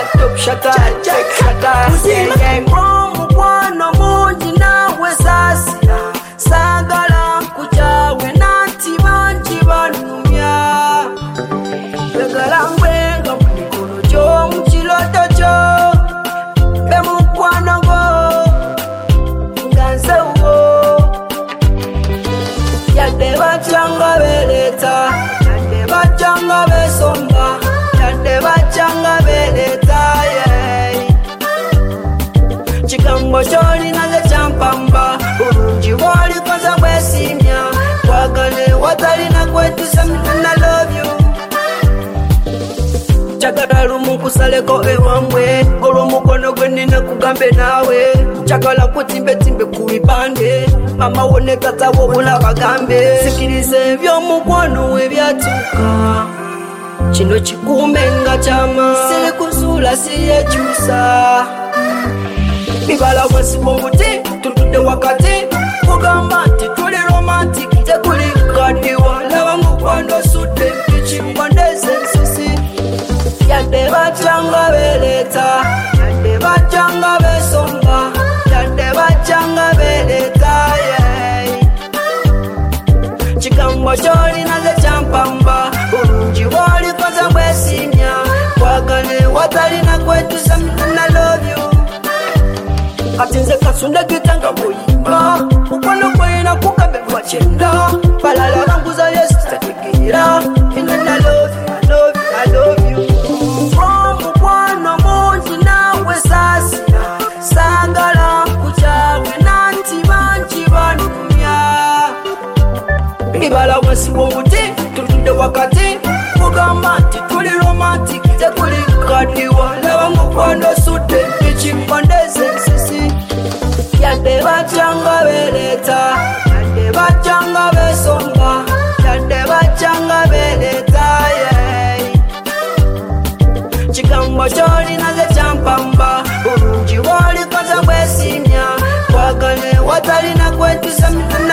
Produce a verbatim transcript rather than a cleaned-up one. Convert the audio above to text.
top shata, check shata. Uzima from mwana mungi nawe sasi sagala kuchawe nanti banji banumya yagala ngwenga mukolo kyo mukiroto kyo bemukwana go nganzewo yadde bachanga beleta yadde bachanga besomba yadde bachanga beleta yeah. Chikambo choli naze champamba urunji wali kwanza mwesimya wagale watali na kwetu samina I love you chagala lumu kusaleko ewamwe olo mukono gwe nina kugambe nawe chagala kutimbe timbe kubipande mama wone tata wobula bagambe sikirize ebyo mukwano we byatuka kino kikume nga chama sili kusula siye chusa bibala wasi mbuti tutude wakati kugamba nti tuli romantic tekuli kadiwa laba mukwano sude kichimbandeze nsisi yadde bachanga beleta yadde bachanga besomba yadde bachanga beleta yeah. Chikambo choli naze champamba urunji wali kwanza mwesimya wagane watali na kwetu samina I love you katinze kasunda gitanga muyimba mukwano kwena kukabe wachenda balala banguza yesu tategeera inana I love you, I love you, I love you from mukwano mungi nawe sasi sagala kuchawe nanti banji banumya bibala wasi mbuti tutude wakati kugamba nti tuli romantic tekuli kadiwa laba mukwano sude kichimbandeze nsisi yadde bachanga beleta yadde bachanga besomba yadde bachanga beleta yeah. Chikambo choli naze champamba urunji wali kwanza mwesimya wagane watali na kwetu samina